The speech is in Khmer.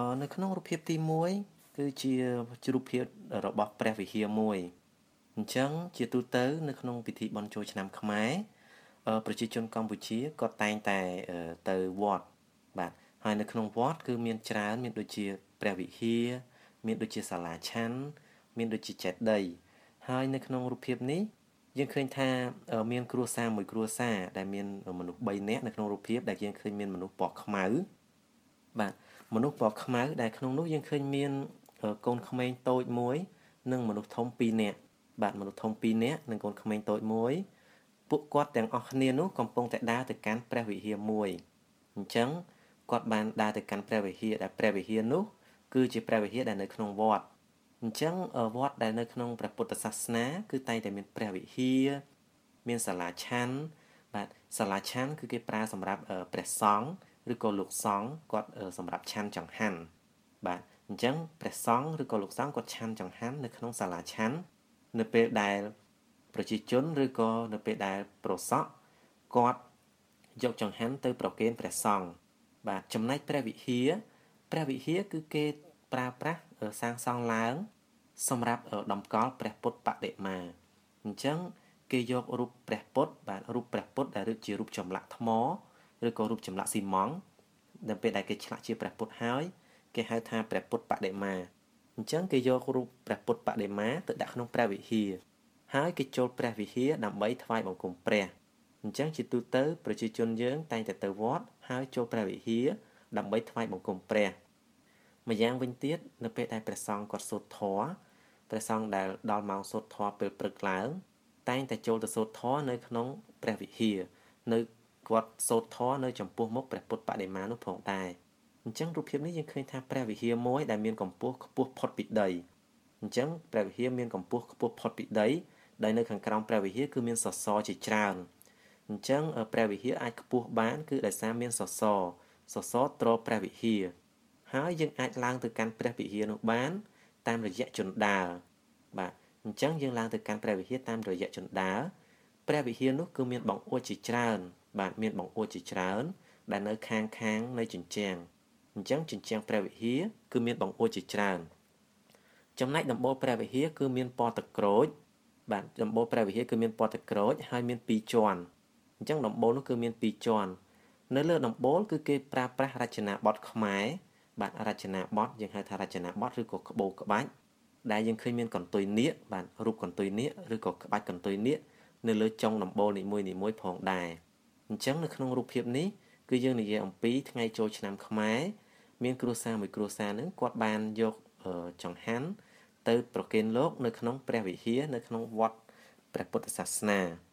នៅក្នុងរូបភាពទី1គឺជារូបភាពរបស់ព្រះវិហារមួយអញ្ចឹងជាទូទៅនៅក្នុងពិធីបុណ្យចូលឆ្នាំខ្មែរប្រជាជនកម្ពុជាក៏តែងតែទៅវត្តបាទហើយនៅក្នុងវត្តគឺមានច្រើនមានដូចជាព្រះវិហារមានដូចជាសាលាឆាន់មានដូចជាចេតិយហើយនៅក្នុងរូបភាពនេះយើងឃើញថាមានគ្រួសារមួយគ្រួសារដែលមានមនុស្ស3នាក់នៅក្នុងរូបភាពដែលយើងឃើញមានមនុស្សពណ៌ខ្មៅបាទមនុស្សពណ៌ខ្មៅដែលក្នុងនោះយើងឃើញមានកូនក្មេងតូចមួយនិងមនុស្សធំ2នាក់បាទមនុស្សធំ2នាក់និងកូនក្មេងតូចមួយពួកគាត់ទាំងអស់គ្នានោះកំពុងតែដើរទៅកាន់ព្រះវិហារមួយអញ្ចឹងគាត់បានដើរទៅកាន់ព្រះវិហារដែលព្រះវិហារនោះគឺជាព្រះវិហារដែលនៅក្នុងវត្តអញ្ចឹងវត្តដែលនៅក្នុងព្រះពុទ្ធសាសនាគឺតែងតែមានព្រះវិហារមានសាលាឆាន់បាទសាលាឆាន់គឺគេប្រើសម្រាប់ព្រះសង្ឃឬក៏លោកសង្ឃគាត់សម្រាប់ឆាន់ចង្ហាន់បាទអញ្ចឹងព្រះសង្ឃឬក៏លោកសង្ឃគាត់ឆាន់ចង្ហាន់នៅក្នុងសាលាឆាន់នៅពេលដែលប្រជាជនឬក៏នៅពេលដែលប្រសក់គាត់យកចង្ហាន់ទៅប្រគេនព្រះសង្ឃបាទចំណែកព្រះវិហារគឺគេប្រើប្រាស់សាងសង់ឡើងសម្រាប់តម្កល់ព្រះពុទ្ធបដិមាអញ្ចឹងគេយករូបព្រះពុទ្ធបាទរូបព្រះពុទ្ធដែលជារូបចម្លាក់ថ្មឬក៏រូបចម្លាក់ស៊ីម៉ង់តនៅពេលដែលគេឆ្លាក់ជាព្រះពុទ្ធហើយគេហៅថាព្រះពុទ្ធបដិមាអញ្ចឹងគេយករូបព្រះពុទ្ធបដិមាទៅដាក់ក្នុងព្រះវិហារហើយគេចូលព្រះវិហារដើម្បីថ្វាយបង្គំព្រះអញ្ចឹងជាទូទៅប្រជាជនយើងតែងតែទៅវត្តហើយចូលព្រះវិហារដើម្បីថ្វាយបង្គំព្រះម្យ៉ាងវិញទៀតនៅពេលដែលព្រះសង្ឃគាត់សូត្រធម៌ព្រះសង្ឃដែលដល់ម៉ោងសូត្រធម៌ពេលព្រឹកឡើងតែងតែចូលទៅសូត្រធម៌នៅក្នុងព្រះវិហារនៅគាត់សូត្រធម៌នៅចំពោះមុខព្រះពុទ្ធបដិមានោះផងដែរអញ្ចឹងរូបភាពនេះយើងឃើញថាព្រះវិហារមួយដែលមានកម្ពស់ខ្ពស់ផុតពីដីអញ្ចឹងព្រះវិហារមានកម្ពស់ខ្ពស់ផុតពីដីដែលនៅខាងក្រោមព្រះវិហារគឺមានសសរជាច្រើនអញ្ចឹងព្រះវិហារអាចខ្ពស់បានគឺដោយសារមានសសរទ្រព្រះវិហារហើយយើងអាចឡើងទៅកាន់ព្រះវិហារនោះបានតាមរយៈជណ្ដើរបាទអញ្ចឹងយើងឡើងទៅកាន់ព្រះវិហារតាមរយៈជណ្ដើរព្រះវិហារនោះគឺមានបង្អួចជាច្រើនបាទមានបង្អួចជាច្រើនដែលនៅខាងនៃជញ្ជាំងអញ្ចឹងជញ្ជាំងព្រះវិហារគឺមានបង្អួចជាច្រើនចំណែកដំបូលព្រះវិហារគឺមានពណ៌ទឹកក្រូចបាទដំបូលព្រះវិហារគឺមានពណ៌ទឹកក្រូចហើយមាន2ជាន់អញ្ចឹងដំបូលនោះគឺមាន2ជាន់នៅលើដំបូលគឺគេប្រើប្រាស់រចនាបថខ្មែរបាទរចនាបថយើងហៅថារចនាបថឬក៏ក្បូរក្បាច់ដែលយើងឃើញមានកន្ទុយនាគបាទរូបកន្ទុយនាគឬក៏ក្បាច់កន្ទុយនាគនៅលើចុងដំបូលនីមួយៗផងដែរអញ្ចឹងនៅក្នុងរូបភាពនេះគឺយើងនិយាយអំពីថ្ងៃចូលឆ្នាំខ្មែរមានគ្រួសារមួយគ្រួសារនឹងគាត់បានយកចង្ហាន់ទៅប្រគេនលោកនៅក្នុងព្រះវិហារនៅក្នុងវត្តព្រះពុទ្ធសាសនា